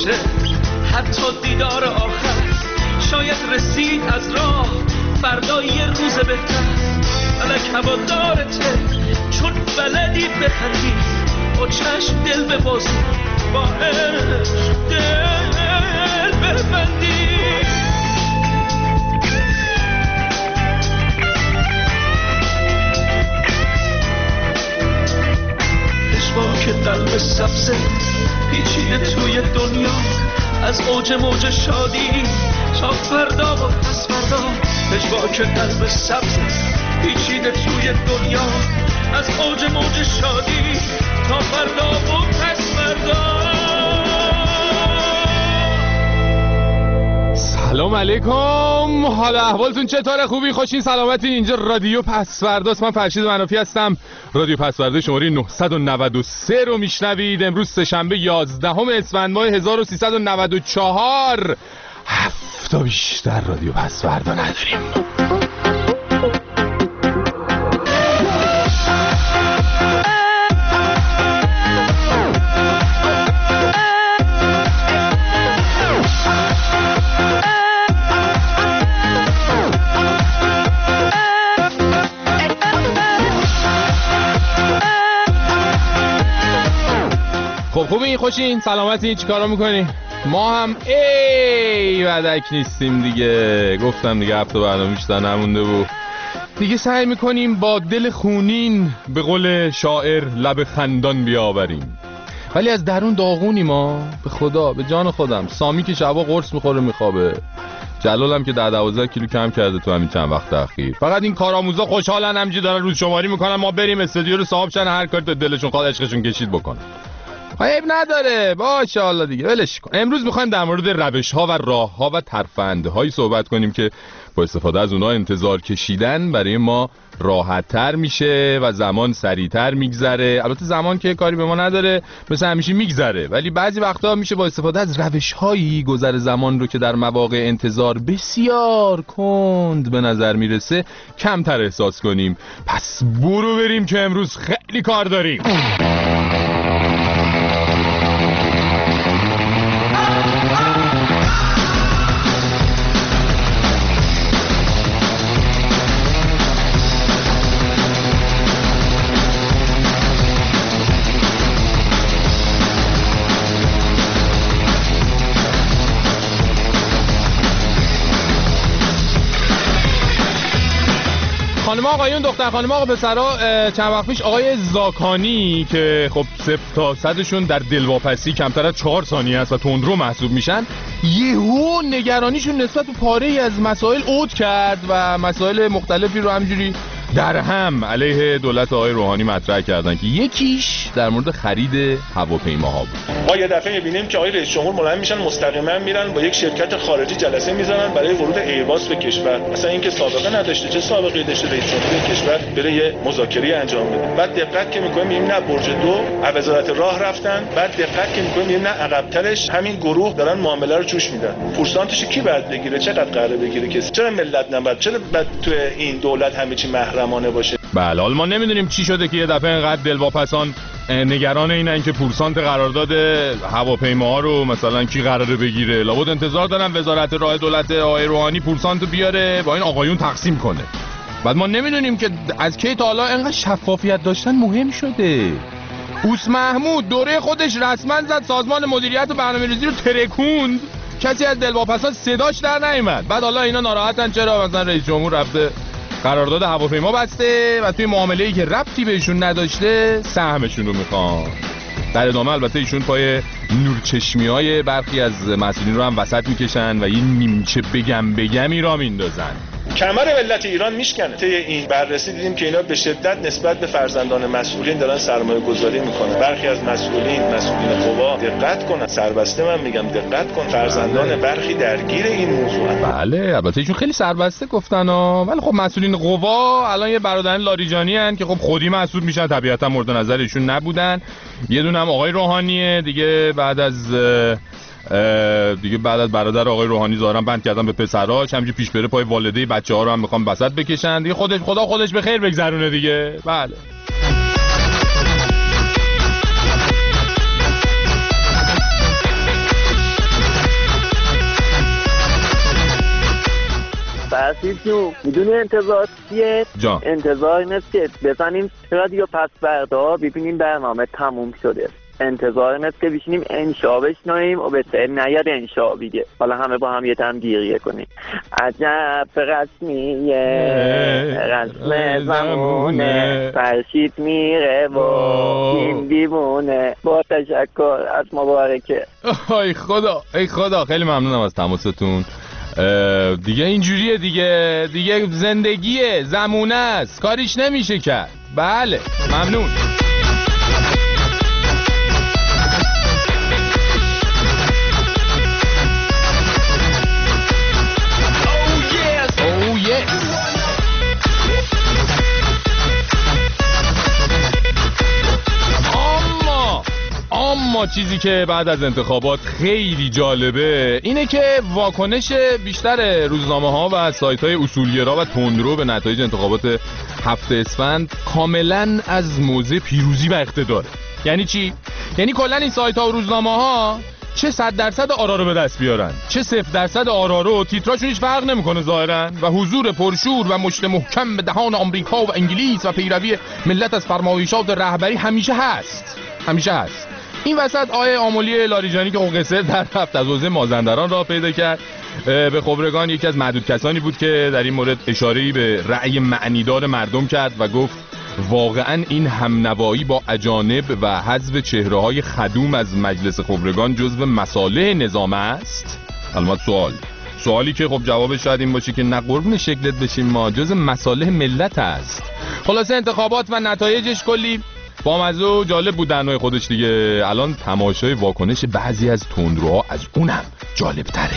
باشه حتی دیدار آخر، شاید رسید از راه فردا یه روز بهتر. فلک هوادارته چون بلدی بخندی، با چشم دل ببازی، با عشق دل ببندی. که قلب سبزه پیچیده توی دنیا، از اوج موج شادی تا فردا و پس فردا. که قلب سبزه پیچیده توی دنیا، از اوج موج شادی تا فردا و پس فردا. سلام علیکم، حال احوالتون چطوره؟ خوبی؟ خوشین؟ سلامتین؟ اینجا رادیو پسورداست. من فرشید منافی هستم. رادیو پسورده شماره 993 رو میشنوید. امروز سه‌شنبه 11 اسفند ماه 1394. هفته بیشتر رادیو پسورده نداریم. خب خوبی؟ خوشین؟ سلامتی؟ چی کارا میکنی؟ ما هم ودک نیستیم دیگه. گفتم دیگه هفته برنامه بیشتر نمونده بود دیگه. سعی میکنیم با دل خونین به قول شاعر لب خندان بیاوریم، ولی از درون داغونی ما. به خدا، به جان خودم. سامی که شبا قرص میخوره میخوابه، جلالم که 10-12 کیلو کم کرده تو همین چند وقت اخیر. فقط این کارآموزا خوشحالن، همینجوری دارن روز شماری میکنن ما بریم استودیو رو صاحب شن، هر کاری دلشون خواست عشقشون کشید بکنن. عیب نداره، باشه الله دیگه، ولش کن. امروز میخوایم در مورد روش‌ها و راه‌ها و ترفندهایی صحبت کنیم که با استفاده از اونها انتظار کشیدن برای ما راحت‌تر میشه و زمان سریع‌تر میگذره. البته زمان که کاری به ما نداره، مثل همیشه میگذره، ولی بعضی وقتا میشه با استفاده از روش‌هایی گذر زمان رو که در مواقع انتظار بسیار کند به نظر میرسه کمتر احساس کنیم. پس برو بریم که امروز خیلی کار داریم. خانم آقایون، دختر خانم آقا پسرا، چند وقت پیش آقای زاکانی که خب 0 تا 100شون در دلواپسی کمتر از 4 ثانیه است و تندرو محسوب میشن، یهو نگرانیشون نسبت به پاره‌ای از مسائل عود کرد و مسائل مختلفی رو همینجوری در هم علیه دولت آقای روحانی مطرح کردن که یکیش در مورد خرید هواپیماها بود. ما یه دفعه می‌بینیم که آقای رئیس جمهور ملایم میشن مستقیما میرن با یک شرکت خارجی جلسه میذارن برای ورود ایرباس به کشور. مثلا اینکه سابقه نداشته، چه سابقه‌ای داشته رئیس جمهور کشور بره یه مذاکره انجام بده. بعد دقت که می‌کنیم می‌بینیم نه برج 2 وزارت راه رفتن، بعد دقت که می‌کنیم می‌بینیم نه عقب‌ترش همین گروه دارن معامله رو جوش میدن. پورسانتش کی باید بگیره؟ چقدر قراره بگیره کسی؟ چرا ملت نباید؟ چرا بعد تو این دولت همه چی محرمانه باشه؟ بله، حالا ما نمیدونیم چی شده که یه دفعه اینقدر دلواپسان نگران اینن که پورسانت قرارداد هواپیماها رو مثلا کی قراره بگیره. لابد انتظار دارن وزارت راه دولت آقای روحانی پورسانت بیاره با این آقایون تقسیم کنه. بعد ما نمیدونیم که از کی تا حالا اینقدر شفافیت داشتن مهم شده. اوس محمود دوره خودش رسما زد سازمان مدیریت و برنامه‌ریزی رو ترکوند، کسی از دلواپسان صداش در نیامد. بعد حالا اینا ناراحتن چرا مثلا رئیس جمهور رفته قرارداد هواپیما بسته و توی معامله‌ای که ربطی بهشون نداشته سهمشون رو میخوان. در ادامه البته ایشون پای نورچشمی‌های برخی از مسئولین رو هم وسط میکشن و این نیمچه بگمی را میندازن. کمر ملت ایران میشکنه. طی این بررسی دیدیم که اینا به شدت نسبت به فرزندان مسئولین دارن سرمایه‌گذاری میکنن. برخی از مسئولین قوا دقت کنن، سربسته من میگم دقت کن، فرزندان برخی درگیر این موضوع هستند. بله البته ایشون خیلی سربسته گفتن ولی خب مسئولین قوا الان یه برادران لاریجانی ان که خب خودی مسئول میشن، طبیعتا مورد نظر ایشون نبودن. یه دونه هم آقای روحانیه دیگه، بعد از برادر آقای روحانی ظاهرا بند کردن به پسراش، همینجوری پیش بره پای والده بچه‌ها رو هم میخوام وسط بکشن دیگه. خدا خودش به خیر بگذرونه دیگه. بله فرشید جون میدونی انتظار چیه؟ جان انتظار اینه که بزنیم رادیو پس فردا ببینیم برنامه تموم شده. انتظار اینه که بشینیم انشا بشنویم و به سر نیاد انشا بگه. حالا همه با هم یه تم گیریه کنیم. عجب رسمیه رسم زمونه فرشید میره و این دیوونه. با تشکر از مبارکه. ای خدا خیلی ممنونم از تماستون. دیگه اینجوریه دیگه زندگیه، زمونه است، کاریش نمیشه کرد. بله ممنون. اما چیزی که بعد از انتخابات خیلی جالبه اینه که واکنش بیشتر روزنامه ها و سایت های اصولگرا و تندرو به نتایج انتخابات 7 اسفند کاملا از موضع پیروزی و اقتداره. یعنی چی؟ یعنی کلا این سایت ها و روزنامه ها چه 100% آرا رو به دست بیارن چه 0% آرا رو، تیتراشون هیچ فرق نمیکنه ظاهرا و حضور پرشور و مشت محکم به دهان آمریکا و انگلیس و پیروی ملت از فرمایشات رهبری همیشه هست. این وسط آیه آملی لاریجانی که قصه در رفت از حوزه مازندران راه پیدا کرد. به خبرگان یکی از معدود کسانی بود که در این مورد اشاره‌ای به رأی معنیدار مردم کرد و گفت واقعا این همنوایی با اجانب و حذف چهره‌های خدوم از مجلس خبرگان جزو مصالح نظام است. البته سوالی که خب جوابش شاید این باشه که نه قربون شکلت بشیم، ما جزو مصالح ملت است. خلاصه انتخابات و نتایجش کلی بامزه و جالب بود در نوع خودش دیگه. الان تماشای واکنش بعضی از تندروها از اونم جالب تره.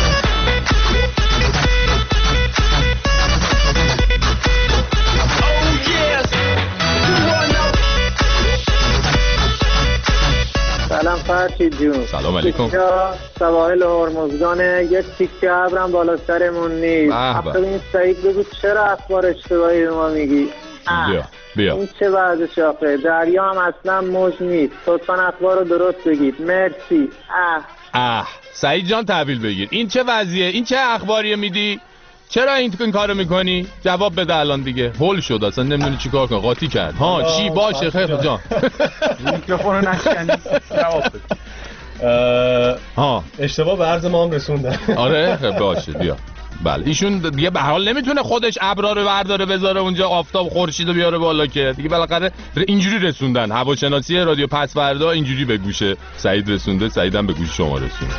سلام فرشید جون. سلام علیکم. سواحل هرمزگانه، یه تیکه ابرم بالا سرمون نیست. اصلا این سعید بگو چرا اخبار اشتباهی رو ما میگی؟ بیا این چه وضعش آخه؟ دریا هم اصلا موج نیست. لطفاً اخبار رو درست بگید. مرسی. سعید جان تحویل بگیر. این چه وضعیه؟ این چه اخباریه میدی؟ چرا این کارو میکنی؟ جواب بده الان دیگه. هول شد اصلا نمیدونی چیکار کنه، قاطی کرد. چی باشه خیر جان. میکروفونو نشکن. جواب بده. اشتباه به عرض ما هم رسوندن. آره خیر باشه بیا. بله ایشون دیگه به حال نمیتونه خودش ابرا رو برداره بذاره اونجا، آفتاب خورشید رو بیاره بالا که دیگه بالاخره اینجوری رسوندن. هواشناسی رادیو پس فردا اینجوری به گوش سعید رسونده، سعیدم به گوش شما رسونده.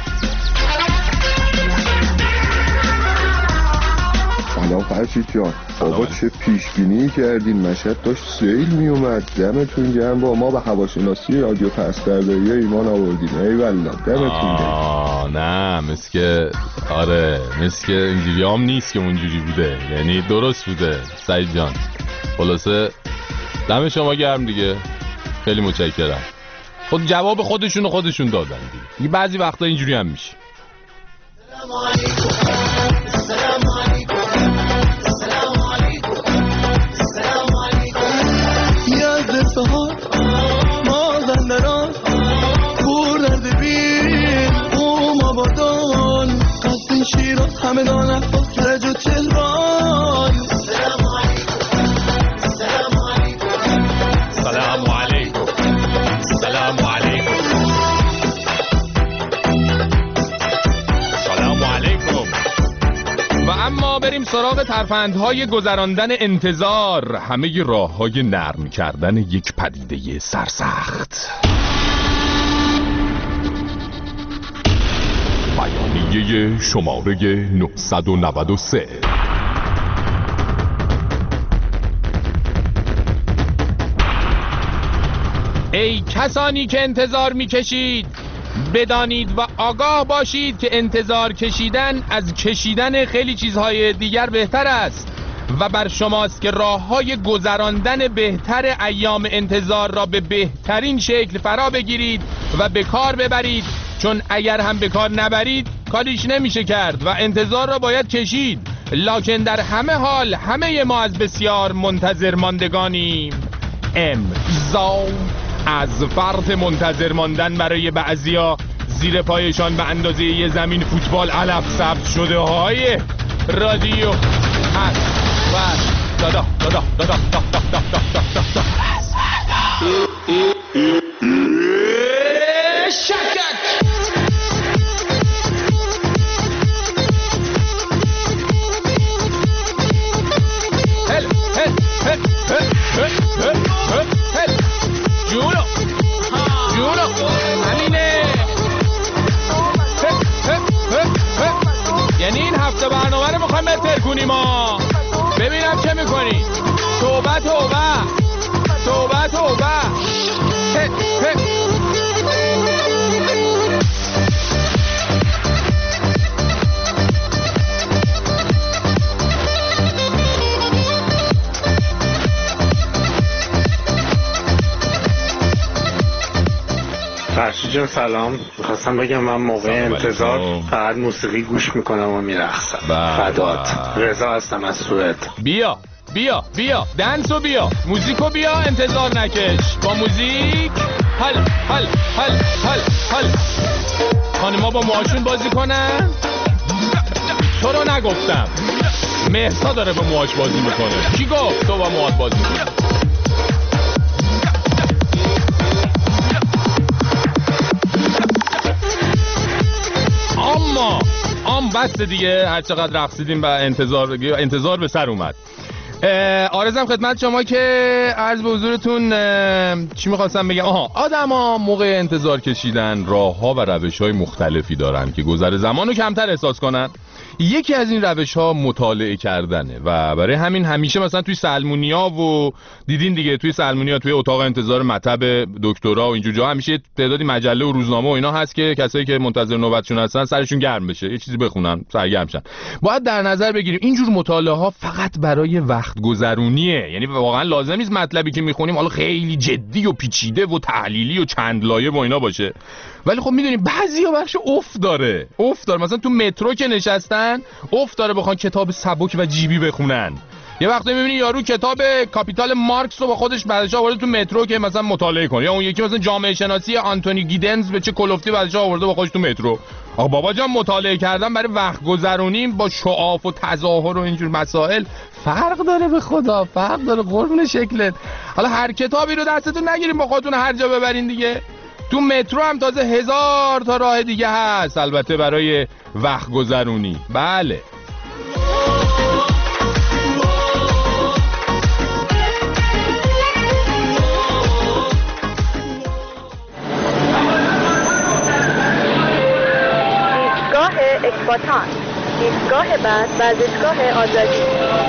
سلام فرشید جان. بابا چه پیشبینی کردین؟ مشهد داشت سیل می اومد. دمتون گرم. با ما به هواشناسی رادیو پس فردایی ایمان آوردین. ای والله دمتون گرم. نه مثل که آره مثل که اینجوری هم نیست که اونجوری بوده، یعنی درست بوده سعید جان. خلاصه دم شما گرم دیگه، خیلی متشکرم. خود جواب خودشون دادن دیگه بعضی وقتا اینجوری هم میشه. بهار مازندران بردرد بین اوم آبادان قصد شیراز همدان افاق کرج و تهران. سلام علیکم. و اما بریم سراغ ترفندهای گذراندن انتظار، همه راههای نرم کردن یک پدیده سرسخت. بیانیه شماره 993. ای کسانی که انتظار میکشید، بدانید و آگاه باشید که انتظار کشیدن از کشیدن خیلی چیزهای دیگر بهتر است و بر شماست که راههای گذراندن بهتر ایام انتظار را به بهترین شکل فرا بگیرید و به کار ببرید، چون اگر هم به کار نبرید کاریش نمیشه کرد و انتظار را باید کشید. لکن در همه حال همه ما از بسیار منتظر ماندگانیم. امضا از فرط منتظر ماندن برای بعضیا زیر پایشان به اندازه یه زمین فوتبال علف ثبت شده های رادیو هست دادا دادا دادا دادا شکک هل هل هل هل هل هل هل جونو جونو همینه یعنی این هفته برنامه رو میخوایم بهتر کنیم ما ببینم چه میکنی توبه توبه توبه توبه فرشی جان سلام. میخواستم بگم من موقع انتظار فقط موسیقی گوش میکنم و میرقصم. فدات. رضا هستم از سوئد. بیا بیا بیا دنسو بیا موزیکو بیا انتظار نکش با موزیک هل هل هل هل هل خانما با موهاشون بازی کنن تو رو نگفتم مهسا داره با موهاش بازی میکنه کی گفت تو با موهات بازی کنه بس دیگه هر چقدر رقصیدیم و انتظار به سر اومد. عرضم خدمت شما که عرض به حضورتون چی میخواستم بگم آدما موقع انتظار کشیدن راه‌ها و روش‌های مختلفی دارن که گذر زمانو کمتر احساس کنن. یکی از این روش‌ها مطالعه کردنه و برای همین همیشه مثلا توی سلمونیا و دیدین دیگه توی سلمونیا توی اتاق انتظار مطب دکترا و اینجور جا همیشه تعدادی مجله و روزنامه و اینا هست که کسایی که منتظر نوبتشون هستن سرشون گرم بشه یه چیزی بخونن سرگرم شن. باید در نظر بگیریم اینجور مطالعه ها فقط برای وقت گذرونیه، یعنی واقعا لازم نیست مطلبی که میخونیم حالا خیلی جدی و پیچیده و تحلیلی و چند لایه و اینا باشه. ولی خب میدونیم بعضیا بخش افت داره مثلا تو مترو که نشستن افت داره بخوان کتاب سبک و جیبی بخونن. یه وقتی میبینی یارو کتاب کاپیتال مارکس رو با خودش بعدش آورده تو مترو که مثلا مطالعه کنه، یا اون یکی مثلا جامعه شناسی آنتونی گیدنز به چه کلفتی بعدش آورده با خودش تو مترو. آقا بابا جان مطالعه کردن برای وقت گذرونیم با شعاف و تظاهر و اینجور مسائل فرق داره، به خدا فرق داره قربون شکلت. حالا هر کتابی رو دستتون نگیریم با خودتون هر جا ببرین دیگه. تو مترو هم تازه 1000 تا راه دیگه هست البته برای وقت گذرونی. بله ایستگاه اکباتان، ایستگاه بعد ورزشگاه آزادی.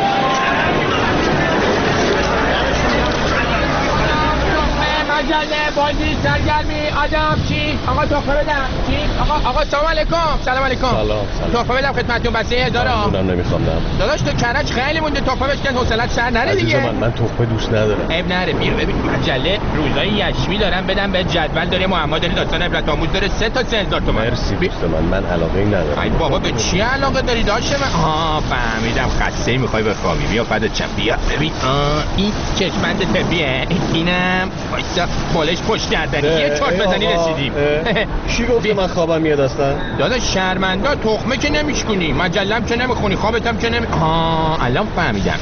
مجله بازی سرگرمی آدم چی؟ آقا تحفه بدم چی؟ آقا سلام علیکم. سلام علیکم. سلام. تحفه بدم خدمتتون بسیه 1000. اونم نمیخوام. داداش تو کرج خیلی مونده تحفه بشکن حوصله‌ات سر نره دیگه. من تحفه دوست ندارم. عیب نره بیا ببین مجله روزای یشمی دارم بدم به جدول داره معما داره داستان عبرت آموز داره 3 تا 3000 تومان. مرسی دوست من علاقه‌ای ندارم. ای بابا به چی علاقه داری داشه من؟ فهمیدم خسته میخوای بخوابی. بیا فدات شم بیا ببین این چشمند طبیه اینم وایسا بالش پشت گردنی یه چرت بزنی رسیدیم. کی گفت من خوابم میاد اصلا؟ داداش شرمنده تخمه که نمیشکنی مجله‌ام که نمیخونی خوابتم که الان فهمیدم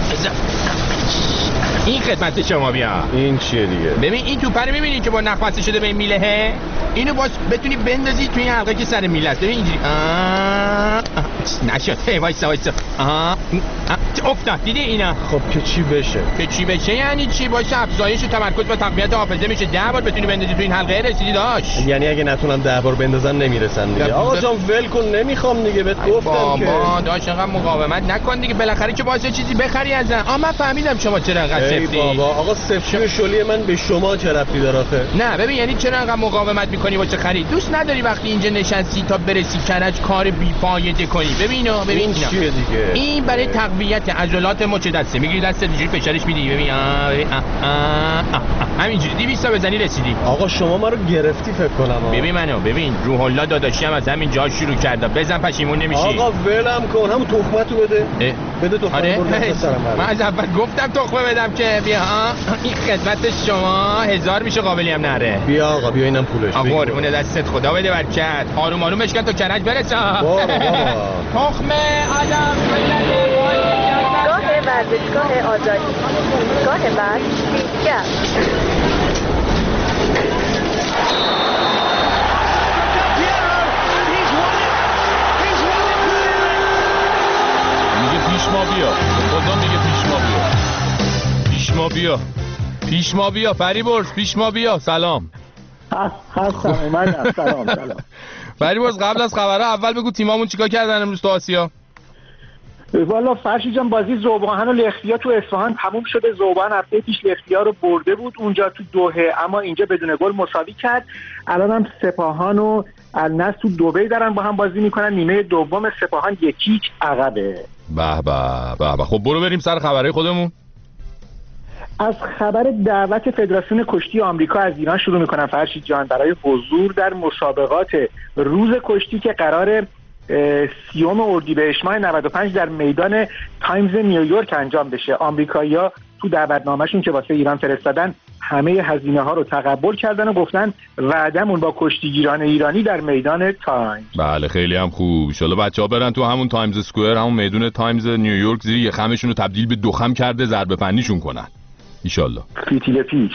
این خدمت شما بیا. این چیه دیگه؟ ببین این توپه رو میبینی که با نخ بسته شده به این میلهه، اینو باز بتونی بندازی توی این حلقه که سر میله است. ببین اینجوری نشد. وایسا افتاد دیدی اینا. خب که چی بشه یعنی چی؟ باشه افزایش تمرکز و تقویت حافظه میشه. 10 بار بتونی بندازی توی این حلقه رسیدی داش. یعنی اگه نتونم 10 بار بندازم نمیرسن دیگه. آقا جان ول کن نمیخوام دیگه بهت گفتم که بابا داش انقدر مقاومت نکن دیگه بالاخره که باعث چیزی بخری ازم. من فهمیدم شما چرا انقدر سفتی. بابا آقا سفتی شلی من به شما چه ربطی داره آخه؟ نه ببین یعنی چرا انقدر مقاومت میکنی واسه خرید؟ دوست نداری وقتی اینجا نشستی تا برسی کرج کار بی‌فایده کنی؟ ببین چیه دیگه؟ این برای تقویت عضلات مچ دسته. میگیری دستت اینجوری فشارش میدی ببین همینجوری 200 تا بزنی رسیدی. آقا شما ما رو گرفتی فکر کنم. ببین منو ببین روح الله داداشی هم از همین جا شروع کرده. بزن پشیمون نمیشی. آقا ولم کن همون تخمتو بده تخمه برو سرم. من از اول گفتم تخمه بدم که بیا این خدمت شما 1000 میشه قابلی هم نره. بیا آقا بیا اینم پولش. آقا قربون دستت خدا بده برکت. آروم بشکن تا کرج برسه. بابا تخمه آدم ورزشگاه آزادی. ایستگاه بعد دیگر. پیش ما بیا، خدا میگه پیش ما بیا فریبرز، پیش ما بیا. سلام. هستم اومدم. سلام. فریبرز قبل از خبرها اول بگو تیمامون چیکار کردن امروز تو آسیا؟ والا فرشی جان بازی ذوب‌آهن و لخیا تو اصفهان تموم شده. ذوب‌آهن هفته پیش لخیا رو برده بود اونجا تو دوحه، اما اینجا بدون گل مساوی کرد. الان هم سپاهان و النصر تو دبی دارن با هم بازی میکنن. نیمه دوم سپاهان 1-0 عقبه. به به به. خب برو بریم سر خبرهای خودمون. از خبر دعوت فدراسیون کشتی آمریکا از ایران شروع میکنم فرشید جان، برای حضور در مسابقات روز کشتی که قرار 30 اردیبهشت ماه 95 در میدان تایمز نیویورک انجام بشه. آمریکایی‌ها تو دعوتنامه‌شون که واسه ایران فرستادن همه هزینه ها رو تقبل کردن و گفتن وعدمون با کشتیگیران ایرانی در میدان تایمز. بله خیلی هم خوب. ان شاءالله بچه‌ها برن تو همون تایمز اسکوئر، همون میدون تایمز نیویورک، زیر یه خمشون رو تبدیل به 2 خم کرده ضربه فنیشون کنن ان شاءالله. فیتیل پیچ.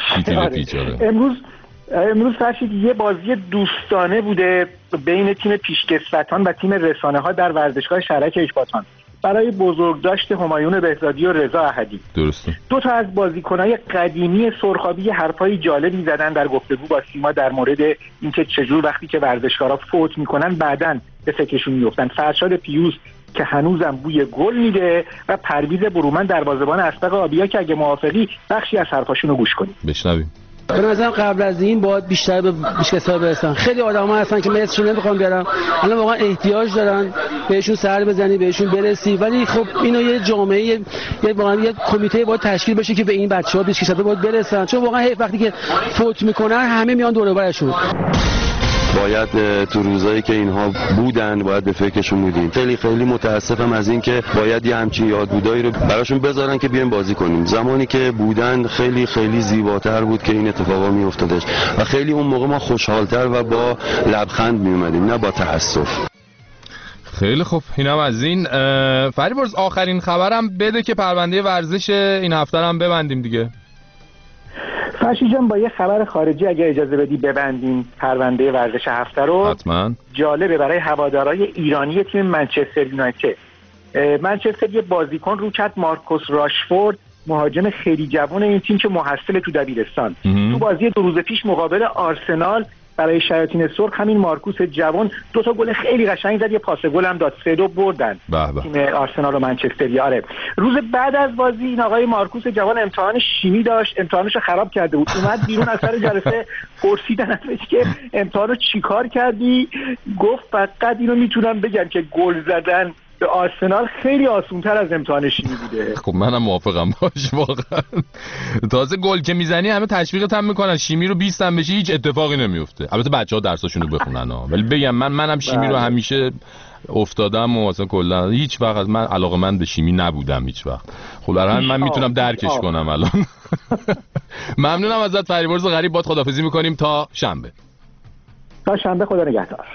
امروز فرشید یه بازی دوستانه بوده بین تیم پیشکسوتان و تیم رسانه‌ها در ورزشگاه شهرک اکباتان برای بزرگداشت همایون بهزادی و رضا احدی. درسته. 2 تا از بازیکن‌های قدیمی سرخابی حرفای جالبی زدن در گفتگو با سیما در مورد اینکه چجور وقتی که ورزشکارا فوت میکنن بعداً به فکرشون میافتن. فرشاد پیوز که هنوزم بوی گل میده و پرویز برومند دروازه‌بان اسبق آبیا که اگه موافقی بخشی از حرفاشون رو گوش کنیم. بشنویم. به نظرم قبل از این باید بیشتر به پیشکسوتا برسن. خیلی آدم‌ها هستن که مثلشون نمیخوام بیارم، الان واقعا احتیاج دارن بهشون سر بزنی، بهشون برسی، ولی خب اینو یه جامعه یه کمیته باید تشکیل بشه که به این بچه‌ها پیشکسوتا باید برسن، چون واقعا وقتی که فوت میکنن همه میان دور و برشون. باید تو روزایی که اینها بودن باید به فکرشون بودیم. خیلی خیلی متاسفم از این که باید یه همچین یادبودایی رو براشون بذارن که بیایم بازی کنیم. زمانی که بودن خیلی خیلی زیباتر بود که این اتفاقا میافتادش و خیلی اون موقع ما خوشحالتر و با لبخند میومدیم نه با تأسف. خیلی خوب، اینم از این. فریبرز آخرین خبرم بده که پرونده ورزش این هفته هم ببندیم دیگه. فرشی جان با یه خبر خارجی اگه اجازه بدی ببندیم پرونده ورزش هفته رو. حتما. جالبه برای هوادارهای ایرانی تیم منچستر یونایتد. منچستر یه بازیکن رو کرد، مارکوس راشفورد، مهاجم خیلی جوان این تیم که محصل تو دبیرستان. تو بازی 2 روز پیش مقابل آرسنال برای شیاطین سرخ همین مارکوس جوان 2 تا گل خیلی قشنگ زد، یه پاس گل هم داد، 3-2 بردن تیم آرسنال و منچستر. آره روز بعد از بازی این آقای مارکوس جوان امتحان شیمی داشت، امتحانش رو خراب کرده بود، اومد بیرون از سر جلسه پرسیدن ازش که امتحانو چیکار کردی؟ گفت فقط اینو میتونم بگم که گل زدن به آرسنال خیلی آسان‌تر از امتحان شیمی بوده. خب منم موافقم باش واقعا. تازه گل که میزنی همه تشویقت هم میکنن، شیمی رو 20 هم بشی هیچ اتفاقی نمیفته. البته بچه‌ها درساشون رو بخونن ولی بگم منم شیمی رو همیشه افتادم و اصلا کلا هیچ وقت من علاقه‌مند به شیمی نبودم هیچ وقت. خب در همین من میتونم درکش کنم الان. ممنونم ازت فریبرز غریب، باد خداحافظی میکنیم تا شنبه. تا شنبه، خدا نگهدار.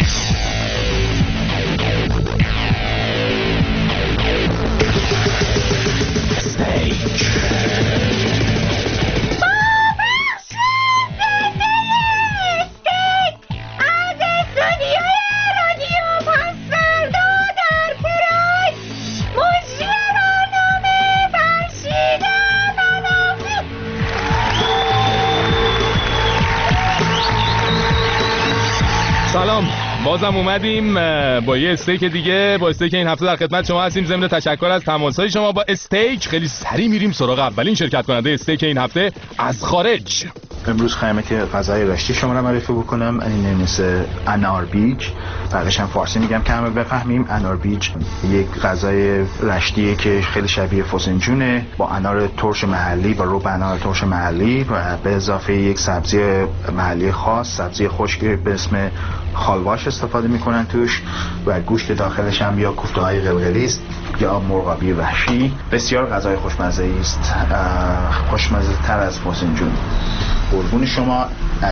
سلام، بازم اومدیم با یه استیک دیگه، با استیک این هفته در خدمت شما هستیم. ضمن تشکر از تماس‌های شما با استیک خیلی سریع میریم سراغ اولین شرکت کننده استیک این هفته از خارج. امروز قیمت که غذای رشتی شما رو معرفی بکنم، این مثل انار بیج، بعدش هم فارسی میگم که همه بفهمیم. انار بیج یک غذای رشتیه که خیلی شبیه فسنجونه، با انار ترش محلی و رب انار ترش محلی و به اضافه یک سبزی محلی خاص، سبزی خشک به اسم خالواش استفاده میکنن توش و گوشت داخلش هم یا کوفته های قلقلی است یا مرغابی وحشی. بسیار غذای خوشمزه است، خوشمزه تر از فسنجون. قربون شما.